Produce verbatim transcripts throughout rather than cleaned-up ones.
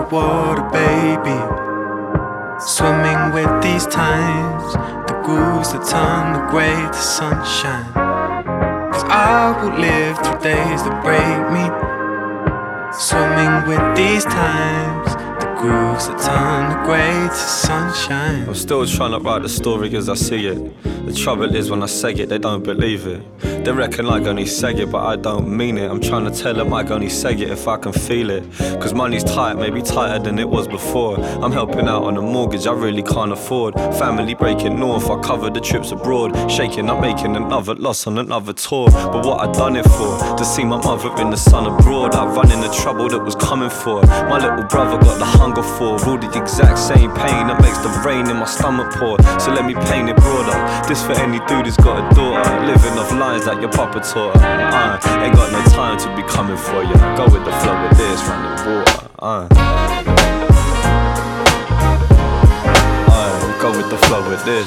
water, baby. Swimming with these times, the grooves that turn the grey to sunshine. Cause I will live through days that break me. Swimming with these times, the grooves that turn the grey to sunshine. I'm still trying to write the story as I see it. The trouble is when I say it, they don't believe it. They reckon I only say it, but I don't mean it. I'm trying to tell them I only say it if I can feel it. Cause money's tight, maybe tighter than it was before. I'm helping out on a mortgage I really can't afford. Family breaking north, I cover the trips abroad. Shaking, I'm making another loss on another tour. But what I done it for? To see my mother in the sun abroad. I run in the trouble that was coming for. My little brother got the hunger for. All the exact same pain that makes the rain in my stomach pour. So let me paint it broader. This for any dude who's got a daughter. Living off lines like your papa taught her. I ain't got no time to be coming for you. Go with the flow with this, running water. Uh. Uh, go with the flow with this.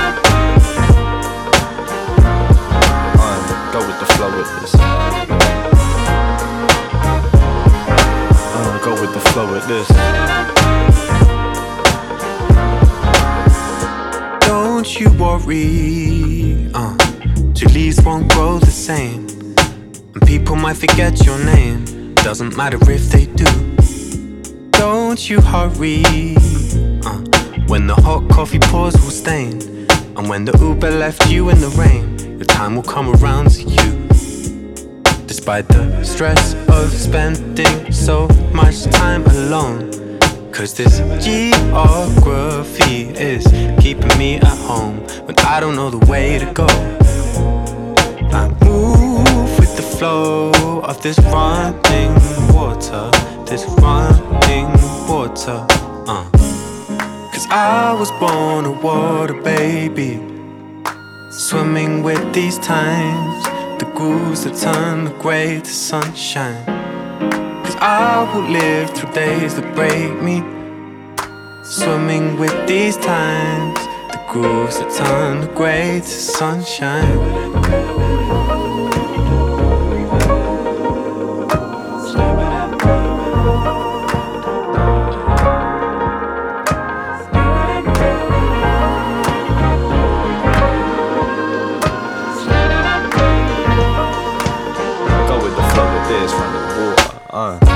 Uh, go with the flow with this. Uh, go with the flow with this. Don't you worry, uh, two leaves won't grow the same. And people might forget your name, doesn't matter if they do. Don't you hurry, uh, when the hot coffee pours will stain. And when the Uber left you in the rain, your time will come around to you. Despite the stress of spending so much time alone. Cause this geography is keeping me at home when I don't know the way to go. I move with the flow of this running water, this running water, uh. Cause I was born a water baby, swimming with these times, the grooves that turn the grey to sunshine. Cause I will live through days that break me. Swimming with these times, the grooves that turn the grey to sunshine. Go with the flow with this, running water. Uh.